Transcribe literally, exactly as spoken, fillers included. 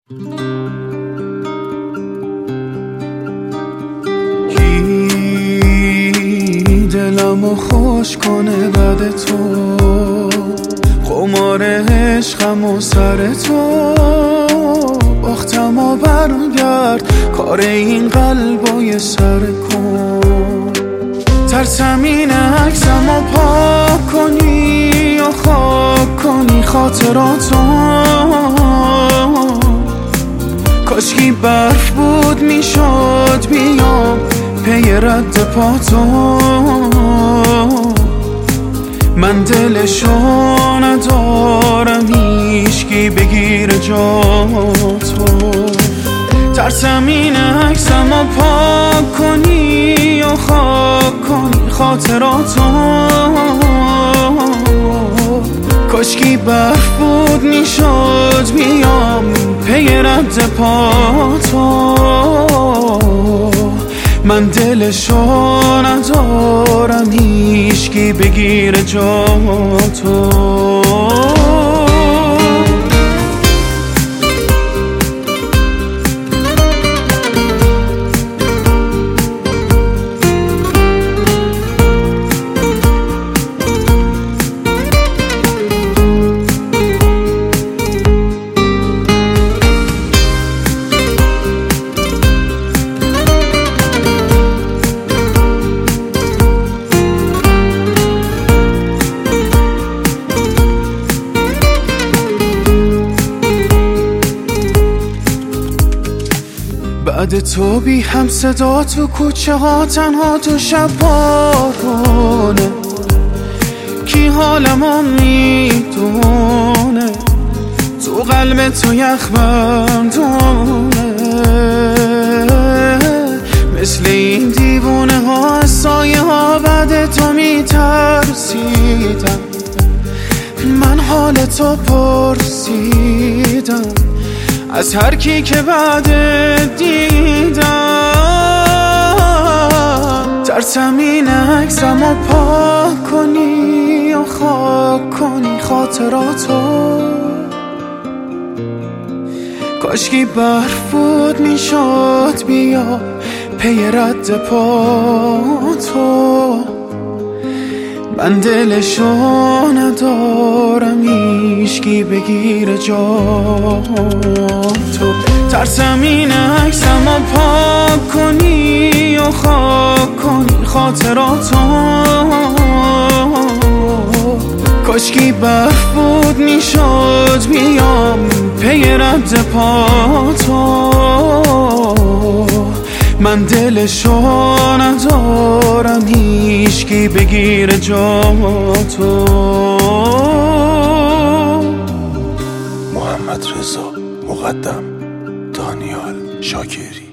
کی دلمو خوش کنه بعد تو، قمار عشقم و سر تو، باختم و برگرد کار این قلبای سر کن. ترسم این عکسم و پاک کنی یا خاک کنی خاطراتو، کاشکی برف بود میشد بیام پی رد پاتو. من دلشو ندارم هیچکی بگیر جاتو. ترسم این عکسم و پاک کنی یا خاک کنی خاطراتو، کاشکی برف بود میشد بیام پی رد پاتو. من دلشو ندارم هیچکی بگیر جاتو. بعد تو بی هم صدا تو کوچه ها تنها تو شب بارونه، کی حالمو میدونه تو قلب تو یخ بندونه. مثل این دیوونه ها سایه ها بعد تو میترسیدم، من حال تو پرسیدم از هر کی که بعد دیدم. ترسم این عکسم و پاک کنی یا خاک کنی خاطراتو، کاشکی برف بود میشد بیا پی رد پاتو. من دلشو ندارم هیچکی بگیر جاتو. ترسم این عکسم و پاک کنی یا خاک کنی خاطراتو، کاشکی برف بود میشد بیام پی رد پاتو. من دلشو ندارم هیچکی بگیر جاتو. محمد رضا مقدم، دانیال شاکری.